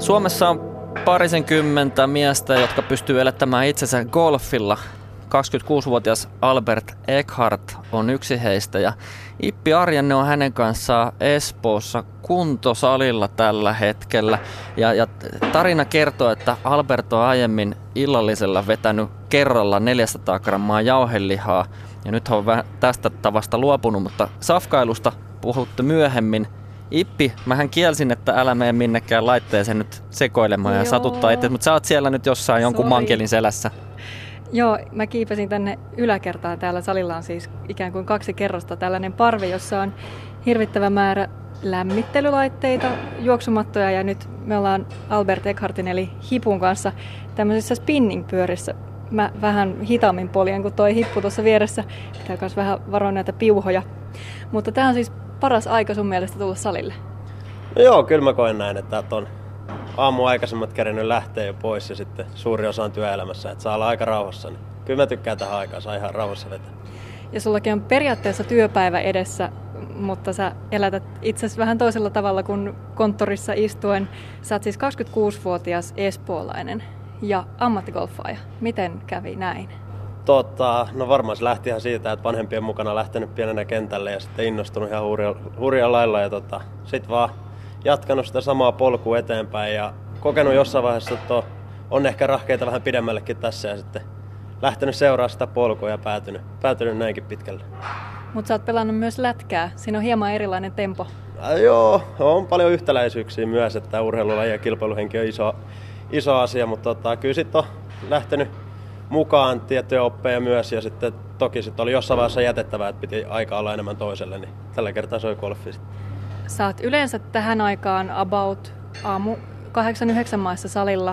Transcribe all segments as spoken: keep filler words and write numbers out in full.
Suomessa on parisenkymmentä miestä, jotka pystyy elättämään itsensä golfilla. kaksikymmentäkuusivuotias Albert Eckhardt on yksi heistä ja Ippi Arjanne on hänen kanssaan Espoossa kuntosalilla tällä hetkellä. Ja, ja tarina kertoo, että Albert on aiemmin illallisella vetänyt kerralla neljäsataa grammaa jauhelihaa ja nyt on vähän tästä tavasta luopunut, mutta safkailusta puhuttu myöhemmin. Ippi, mähän kielsin, että älä mene minnekään laitteeseen nyt sekoilemaan ja Joo. satuttaa itse, mutta sä oot siellä nyt jossain jonkun Sorry. mankelin selässä. Joo, mä kiipesin tänne yläkertaan. Täällä salilla on siis ikään kuin kaksi kerrosta tällainen parvi, jossa on hirvittävä määrä lämmittelylaitteita, juoksumattoja ja nyt me ollaan Albert Eckhardtin eli Hipun kanssa tämmöisissä spinning-pyörissä. Mä vähän hitaammin poljen kuin toi Hippu tuossa vieressä. Pitää myös vähän varoa näitä piuhoja. Mutta tää on siis paras aika sun mielestä tulla salille? No joo, kyllä mä koen näin, että on aamu aikaisemmat kerennyt lähteä jo pois ja sitten suuri osa on työelämässä, että saa olla aika rauhassa. Niin kyllä mä tykkään tähän aikaan, saa ihan rauhassa vetää. Ja sullakin on periaatteessa työpäivä edessä, mutta sä elätät itsesi vähän toisella tavalla kuin konttorissa istuen. Sä oot siis kaksikymmentäkuusivuotias espoolainen ja ammattigolfaaja. Miten kävi näin? Tota, no varmaan se lähti ihan siitä, että vanhempien mukana lähtenyt pienenä kentälle ja sitten innostunut ihan hurjalla, hurjalla lailla. Ja tota, sitten vaan jatkanut sitä samaa polkua eteenpäin ja kokenut jossain vaiheessa, että on, on ehkä rahkeita vähän pidemmällekin tässä ja sitten lähtenyt seuraamaan sitä polkua ja päätynyt, päätynyt näinkin pitkälle. Mutta sä oot pelannut myös lätkää. Siinä on hieman erilainen tempo. Äh, joo, on paljon yhtäläisyyksiä myös, että urheilulaji ja kilpailuhenki on iso, iso asia, mutta tota, kyllä sitten on lähtenyt mukaan tiettyjä oppeja myös ja sitten toki sitten oli jossain vaiheessa jätettävää, että piti aikaa olla enemmän toiselle, niin tällä kertaa se oli golfi sitten. Sä oot yleensä tähän aikaan about aamu kahdeksan yhdeksän maissa salilla,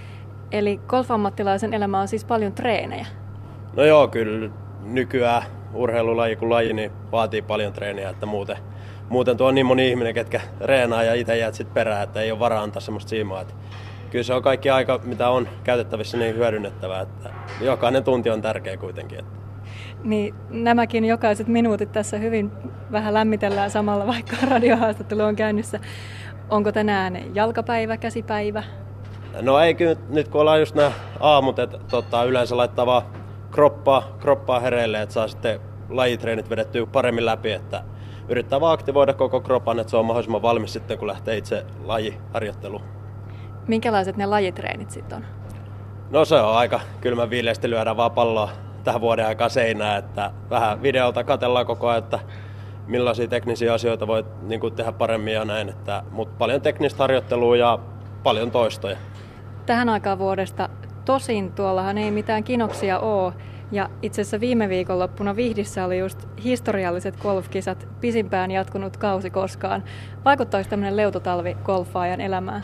eli golf-ammattilaisen elämä on siis paljon treenejä. No joo, kyllä nykyään urheilulaji kuin laji niin vaatii paljon treeniä, että muuten, muuten tuo on niin moni ihminen, ketkä reenaa ja itse jäät sitten perään, että ei ole varaa antaa semmoista siimaa. Että kyllä se on kaikki aika, mitä on käytettävissä, niin hyödynnettävää, että jokainen tunti on tärkeä kuitenkin. Että. Niin nämäkin jokaiset minuutit tässä hyvin vähän lämmitellään samalla, vaikka radiohaastattelu on käynnissä. Onko tänään jalkapäivä, käsipäivä? No ei kyllä, nyt kun ollaan just nämä aamut, että tota, yleensä laittaa vaan kroppaa, kroppaa hereille, että saa sitten lajitreenit vedettyä paremmin läpi, että yrittää vaan aktivoida koko kropan, että se on mahdollisimman valmis sitten, kun lähtee itse lajiharjoitteluun. Minkälaiset ne lajitreenit sitten on? No se on aika kylmän viileästi, lyödään vaan palloa tähän vuoden aikaan seinään, että vähän videolta katsellaan koko ajan, että millaisia teknisiä asioita voi niin kuin, tehdä paremmin ja näin, että, mutta paljon teknistä harjoittelua ja paljon toistoja. Tähän aikaan vuodesta tosin tuollahan ei mitään kinoksia ole ja itse asiassa viime viikonloppuna Vihdissä oli just historialliset golfkisat, pisimpään jatkunut kausi koskaan. Vaikuttaako tämmöinen leutotalvi golfaajan elämään?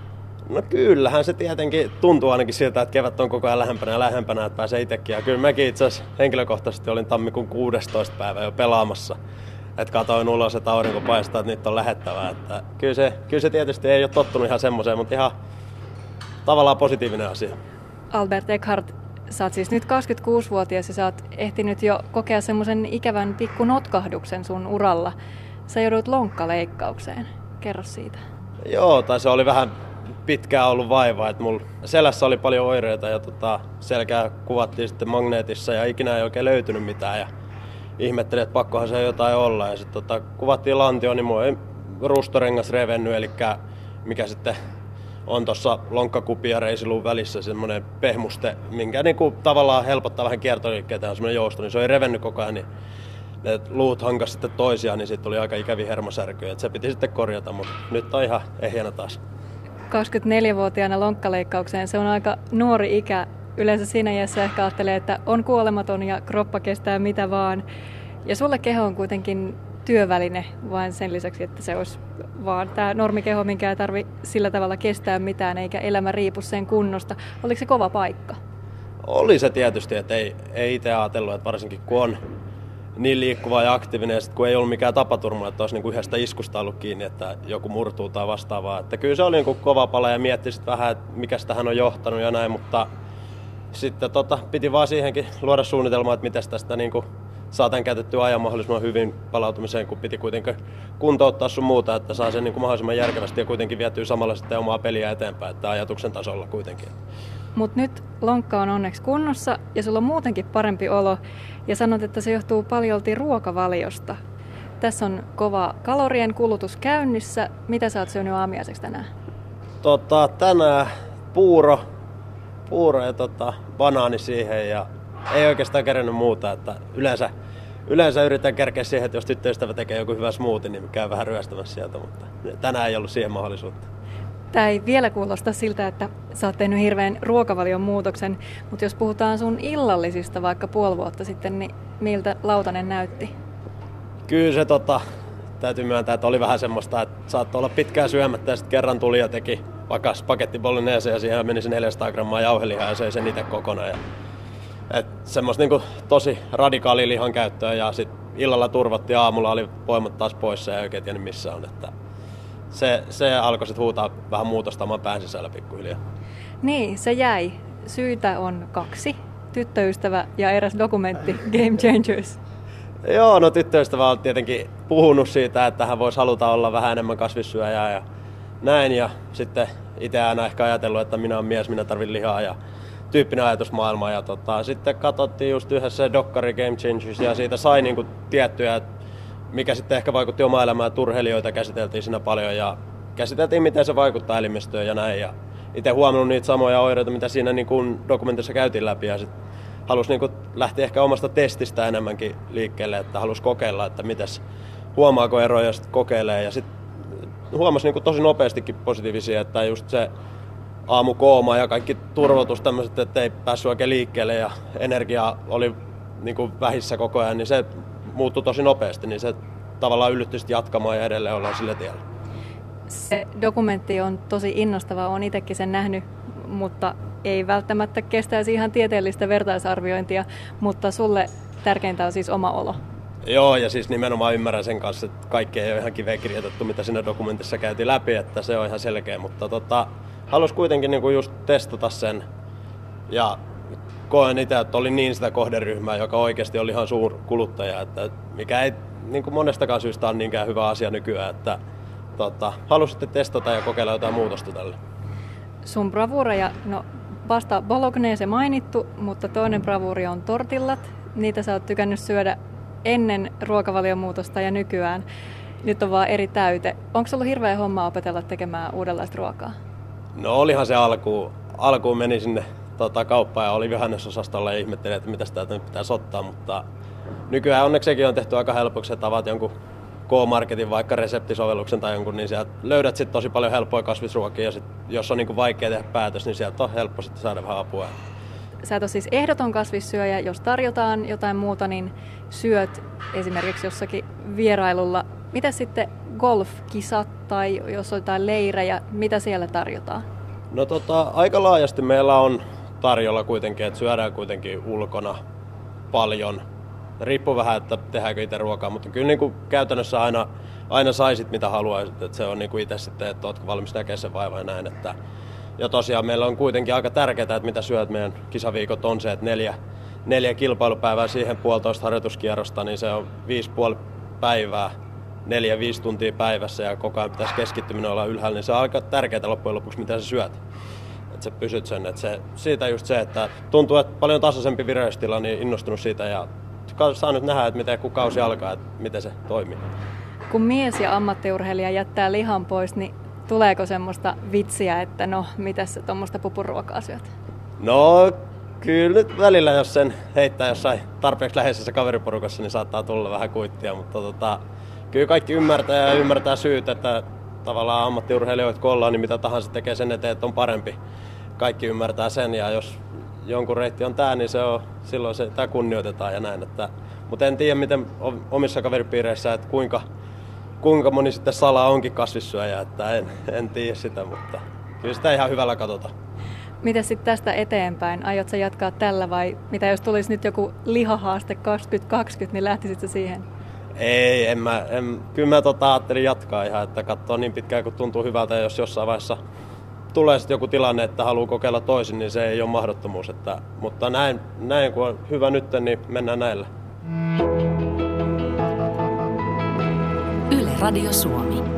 No kyllähän se tietenkin tuntuu ainakin siltä, että kevät on koko ajan lähempänä ja lähempänä, että pääsee itsekin. Ja kyllä mäkin itse asiassa henkilökohtaisesti olin tammikuun kuudestoista päivä jo pelaamassa. Että katoin ulos, että aurinko paistaa, että nyt on lähettävää. Että kyllä, se, kyllä se tietysti ei ole tottunut ihan semmoiseen, mutta ihan tavallaan positiivinen asia. Albert Eckhardt, sä oot siis nyt kaksikymmentäkuusivuotias ja sä oot ehtinyt jo kokea semmoisen ikävän pikku notkahduksen sun uralla. Sä joudut lonkkaleikkaukseen. Kerro siitä. Joo, tai se oli vähän pitkään ollut vaivaa, että mulla selässä oli paljon oireita ja tota, selkää kuvattiin sitten magneetissa ja ikinä ei oikein löytynyt mitään ja ihmettelin, että pakkohan se jotain olla ja sitten tota, kuvattiin lantio, niin mulla ei rustorengas revennyt, eli mikä sitten on tuossa lonkkakupi ja reisiluun välissä semmoinen pehmuste, minkä niinku tavallaan helpottaa vähän kiertoliikkeitä, on semmoinen jousto, niin se oli revennyt koko ajan, niin ne luut hankas sitten toisiaan, niin sitten tuli aika ikäviä hermosärkyjä, että se piti sitten korjata, mutta nyt on ihan ehjänä taas. kaksikymmentäneljävuotiaana lonkkaleikkaukseen, se on aika nuori ikä. Yleensä siinä iässä ehkä ajattelee, että on kuolematon ja kroppa kestää mitä vaan. Ja sulle keho on kuitenkin työväline vain sen lisäksi, että se olisi vaan tämä normikeho, minkä ei tarvitse sillä tavalla kestää mitään, eikä elämä riipu sen kunnosta. Oliko se kova paikka? Oli se tietysti, että ei, ei itse ajatellut, että varsinkin kun on niin liikkuva ja aktiivinen, ja sit kun ei ollut mikään tapaturma, että olisi niin kuin yhdestä iskusta ollut kiinni, että joku murtuu tai vastaavaa. Että kyllä se oli niin kuin kova pala ja mietti sitten vähän, että mikä tähän on johtanut ja näin, mutta sitten tota, piti vaan siihenkin luoda suunnitelmaa, että miten tästä niin kuin saa tämän käytettyä ajan mahdollisimman hyvin palautumiseen, kun piti kuitenkin kuntouttaa sun muuta, että saa sen niin kuin mahdollisimman järkevästi ja kuitenkin vietyy samalla sitten omaa peliä eteenpäin, että ajatuksen tasolla kuitenkin. Mutta nyt lonkka on onneksi kunnossa ja sulla on muutenkin parempi olo ja sanot, että se johtuu paljolti ruokavaliosta. Tässä on kova kalorien kulutus käynnissä. Mitä sä oot syönyt aamiaiseksi tänään? Tota, tänään puuro, puuro ja tota, banaani siihen ja ei oikeastaan kerennyt muuta. Että yleensä, yleensä yritän kerkeä siihen, että jos tyttöystävä tekee joku hyvä smoothie, niin käy vähän ryöstämässä sieltä, mutta tänään ei ollut siihen mahdollisuutta. Tämä ei vielä kuulosta siltä, että sä oot tehnyt hirveän ruokavalion muutoksen, mutta jos puhutaan sun illallisista vaikka puoli vuotta sitten, niin miltä lautanen näytti? Kyllä se tota, täytyy myöntää, että oli vähän semmoista, että saattoi olla pitkään syömättä ja sitten kerran tuli ja teki vaikka spagetti bolognese ja siihen meni se neljäsataa grammaa jauhelihaa ja söi sen itse kokonaan. Ja, et semmoista niinku tosi radikaalia lihan käyttöä ja sitten illalla turvattiin, aamulla oli voimat taas poissa ja ei oikein tiennyt missä on. Että se, se alkoi sitten huutaa vähän muutosta oman pään sisällä pikkuhiljaa. Niin, se jäi. Syitä on kaksi. Tyttöystävä ja eräs dokumentti Game Changers. Joo, no tyttöystävä on tietenkin puhunut siitä, että hän voisi haluta olla vähän enemmän kasvissyöjää ja näin. Ja sitten itse aina ehkä ajatellut, että minä olen mies, minä tarvitsen lihaa ja tyyppinen ajatusmaailma. Ja tota, sitten katsottiin just yhdessä se dokkari Game Changers ja siitä sai niinku tiettyjä, mikä sitten ehkä vaikutti omaan elämään. Turheilijoita käsiteltiin siinä paljon ja käsiteltiin, miten se vaikuttaa elimistöön ja näin. Ja itse huomannut niitä samoja oireita, mitä siinä niin kuin dokumentissa käytiin läpi. Ja sit halusi niin kuin lähteä ehkä omasta testistä enemmänkin liikkeelle, että halusi kokeilla, että mites, huomaako eroja ja sitten kokeilee. Ja sitten huomasi niin kuin tosi nopeastikin positiivisia, että just se aamukooma ja kaikki turvotus tämmöiset, että ei päässyt oikein liikkeelle ja energia oli niin kuin vähissä koko ajan, niin se muuttui tosi nopeasti, niin se tavallaan yllytti jatkamaan ja edelleen ollaan sillä tiellä. Se dokumentti on tosi innostava, olen itsekin sen nähnyt, mutta ei välttämättä kestäisi ihan tieteellistä vertaisarviointia, mutta sulle tärkeintä on siis oma olo. Joo, ja siis nimenomaan ymmärrän sen kanssa, että kaikki ei ole ihan kiveen kirjoitettu, mitä siinä dokumentissa käytiin läpi, että se on ihan selkeä, mutta tota, halus kuitenkin niinku just testata sen ja koen itse, että oli niin sitä kohderyhmää, joka oikeasti oli ihan suur kuluttaja, että mikä ei niin kuin monestakaan syystä ole niinkään hyvä asia nykyään, että tota, halusitte testata ja kokeilla jotain muutosta tälle. Sun bravuureja, no vasta bolognese mainittu, mutta toinen bravuuri on tortillat. Niitä sä oot tykännyt syödä ennen ruokavaliomuutosta ja nykyään. Nyt on vaan eri täyte. Onko ollut hirveä homma opetella tekemään uudenlaista ruokaa? No olihan se alkuun. Alkuun meni sinne tota, kauppaan ja oli vihannesosastolla ja ihmettelin, että mitä täältä nyt pitäisi ottaa, mutta nykyään onneksi sekin on tehty aika helpoksi, että avaat jonkun K-Marketin vaikka reseptisovelluksen tai jonkun, niin sieltä löydät sitten tosi paljon helppoja kasvisruokia ja sit, jos on niinku vaikea tehdä päätös, niin sieltä on helppo sitten saada vähän apua. Sä et ole siis ehdoton kasvissyöjä, jos tarjotaan jotain muuta, niin syöt esimerkiksi jossakin vierailulla. Mitä sitten golfkisat tai jos on jotain leirejä, mitä siellä tarjotaan? No tota, aika laajasti meillä on tarjolla kuitenkin, että syödään kuitenkin ulkona paljon. Riippuu vähän, että tehdäänkö itse ruokaa, mutta kyllä niin kuin käytännössä aina, aina saisit mitä haluaisit. Että se on niin kuin itse sitten, että oletko valmis näkemään sen vaivan ja näin. Että, ja tosiaan meillä on kuitenkin aika tärkeää, että mitä syöt meidän kisaviikot on se, että neljä, neljä kilpailupäivää siihen puolitoista harjoituskierrosta, niin se on viisi puoli päivää, neljä, viisi tuntia päivässä ja koko ajan pitäisi keskittyminen olla ylhäällä, niin se on aika tärkeää loppujen lopuksi, mitä sä syöt. Että sä pysyt sen. Että se, siitä just se, että tuntuu, että paljon tasaisempi vireystila, niin innostunut siitä ja saa nyt nähdä, että miten kun kausi alkaa, että miten se toimii. Kun mies ja ammattiurheilija jättää lihan pois, niin tuleeko semmoista vitsiä, että no, mitäs sä tuommoista pupuruokaa syöt? No, kyllä nyt välillä, jos sen heittää jossain tarpeeksi läheisessä kaveriporukassa, niin saattaa tulla vähän kuittia, mutta tota, kyllä kaikki ymmärtää ja ymmärtää syyt, että tavallaan ammattiurheilijoita kun ollaan, niin mitä tahansa tekee sen eteen, että on parempi. Kaikki ymmärtää sen ja jos jonkun reitti on tää, niin se on, silloin se, tää kunnioitetaan ja näin. Että, mutta en tiedä, miten omissa kaveripiireissä, että kuinka, kuinka moni sitten salaa onkin kasvissyöjä, että en, en tiedä sitä, mutta kyllä sitä ihan hyvällä katsotaan. Miten sitten tästä eteenpäin? Aiotko sä jatkaa tällä vai mitä jos tulisi nyt joku lihahaaste kaksituhattakaksikymmentä, niin lähtisit sä siihen? Ei, en mä, en, kyllä mä tota ajattelin jatkaa ihan, että katsoa niin pitkään kun tuntuu hyvältä ja jos jossain vaiheessa tulee sitten joku tilanne, että haluaa kokeilla toisin, niin se ei ole mahdottomuus. Että, mutta näin, näin kun on hyvä nyt, niin mennään näillä. Radio Suomi.